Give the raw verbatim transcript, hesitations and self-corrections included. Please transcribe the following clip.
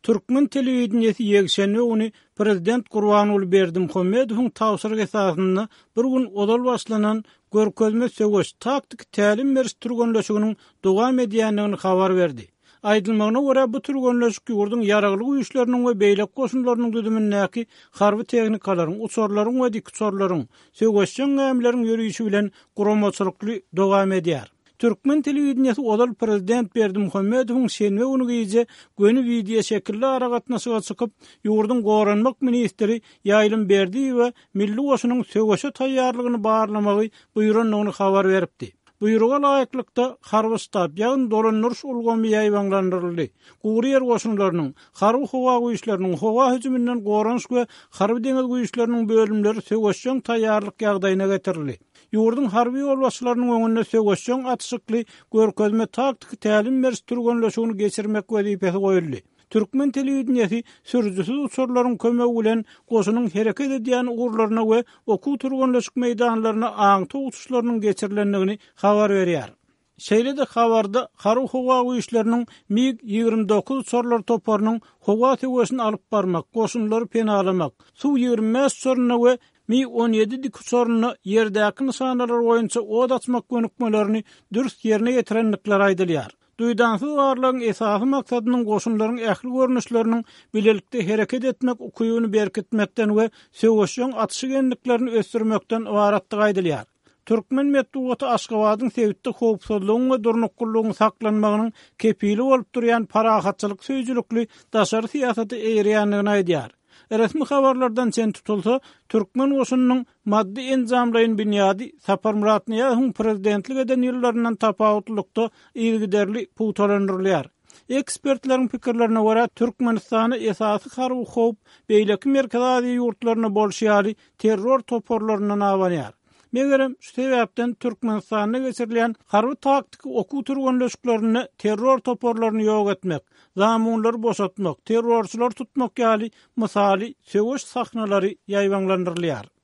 Türkmen telewizionyasy ýekşenbe güni Prezident Gurbanuly Berdimuhammedowyň tawsiry esasyny bir gün odal başlanan görkezme söwüş taktik tälim beriş turganlaşygynyň dowam edýändigini habar berdi. Aýdylmagyna görä bu turganlaşyk ýurdun ýaraglyk güýçleriniň we beýlek goşunlarynyň düdümindäki harby tehnikalaryň, uçurlaryň we dik uçurlaryň, söwüşçän ämleriň ýürüýüşi bilen guramaçylykly dowam edýär. Türkmen telewizionyasy odal Prezident Berdimuhammedowyň şenbe güni gece göni video şekilde aragatnaşyga çykyp, ýurdun goranmak ministri Ýaýlym Berdi we milli goşunyň söwüşe taýýarlygyny barlamagy buýranlygyny habar beripdi. Buyruğa laýyklykda harby stab ýagyn dolanýaryş ulgamy ýaýbanlandyryldy. Guriýer goşunlarynyň, harby howa güýçleriniň howa hüjümünden goranyş we harby deňiz güýçleriniň bölümleri söwüşçän taýýarlyk ýagdaýyna getirildi. Ýurdun harby ýolbaşçylarynyň öňünde söwüşçän atşykly görkezme taktik tälim beriş turganlaşygyny geçirmek wezipesi goýuldy. Türkmen telewizionyasy sürüjüsiz uçurlaryň kömegi bilen goşunyň hereket edýän ugurlaryna we okuw turganlaşyk meýdanlaryna aňty uçuşlarynyň geçirilendigini habar berýär. Şeýle-de habarda harby howa güýçleriniň MiG ýigirme dokuz uçurlar toparynyň howa söwüşini alyp barmak, goşunlary penalamak, Su ýigirme beş uçuryna we MiG on ýedi dik uçuryna ýerdäki nyşanlar boýunça od açmak gönükmelerini dürüst ýerine getirenlikler aýdylýar. Duýdansyz barlygyň esasy maksadynyň goşunlaryň ähli görnüşleriniň bilelikde hereket etmek ukuýuny berkitmekden we söwüşçän atışy genliklerini ösdürmekden ibaratdygy aýdylýar. Türkmen medeniýeti Aşgabatyň sewitde howpsuzlygyň we durnuklugyň saklanmagynyň kepili bolup durýan parahatçylyk söýjülükli daşary siýasaty eýrýändigini aýdýar. Resmi habarlardan çen tutulsa, Türkmen goşunynyň maddi enzamlaýyn bünyady Sapar Muratniýazyň prezidentlik eden ýyllaryndan tapawutlykda ýygyderli puwtalandyrylýar. Ekspertleriň pikirlerine görä Türkmenistany esasy harby howp beýleki Merkez Aziýa ýurtlaryna bolşýaly terror toporlaryndan awanýar. Megerem şu sebäpden Türkmenistanyna geçirilen harby taktik okuw turganlaşyklaryny terror toporlaryny ýok etmek, zamunlary boşatmak, terrorçylar tutmak ýaly mysaly söwüş sahnalary ýaýbanlandyrylýar.